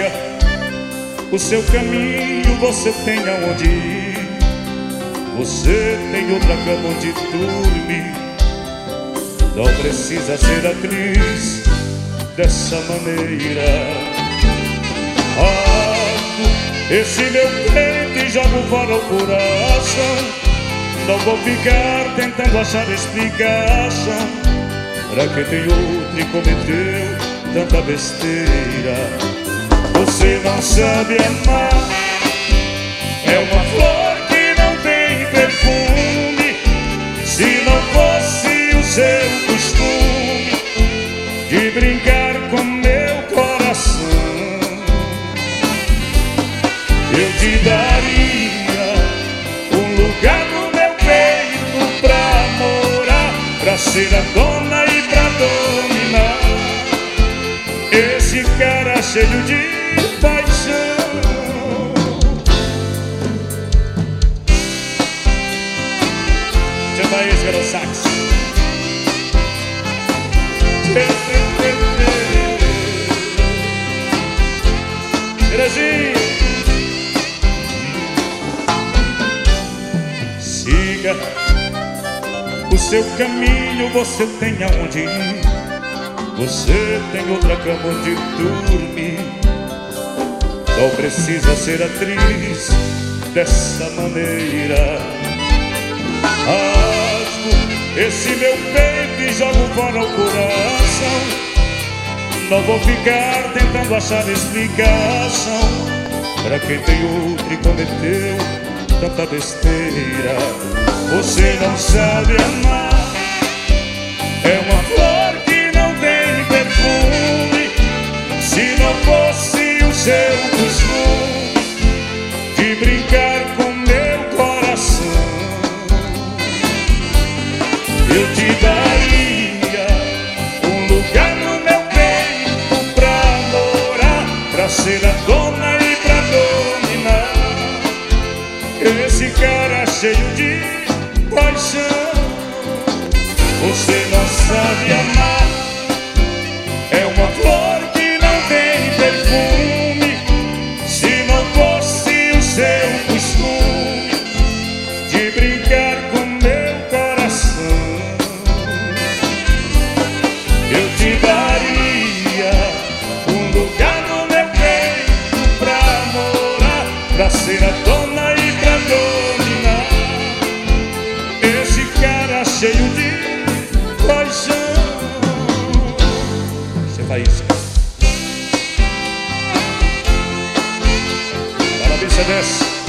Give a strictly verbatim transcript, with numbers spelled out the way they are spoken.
Siga o seu caminho, você tem aonde ir, você tem outra cama onde dormir. Não precisa ser atriz dessa maneira. Rasgo esse meu peito e jogo fora o coração. Não vou ficar tentando achar explicação pra quem tem outro e cometeu tanta besteira. Você não sabe amar, é uma flor que não tem perfume. Se não fosse o seu costume de brincar com meu coração, eu te daria um lugar no meu peito pra morar, pra ser a dona e pra dominar esse cara cheio de paixão. Chama esse cara sax. Terezinha, siga o seu caminho, você tem aonde ir, você tem outra cama onde dormir. Não precisa ser atriz dessa maneira. Rasgo esse meu peito e jogo fora o coração. Não vou ficar tentando achar explicação pra quem tem outro e cometeu tanta besteira. Você não sabe amar, é uma flor que não tem perfume. Se não fosse o seu costume de brincar com meu coração, eu te daria um lugar no meu peito pra morar, pra ser a dona e pra dominar esse cara cheio de paixão. Você não sabe amar, é uma flor que não tem perfume. Se não fosse o seu costume de brincar com meu coração, eu te daria um lugar no meu peito pra morar, pra ser a dona e pra dominar esse cara cheio de paixão. Você faz isso. Parabéns, você desce.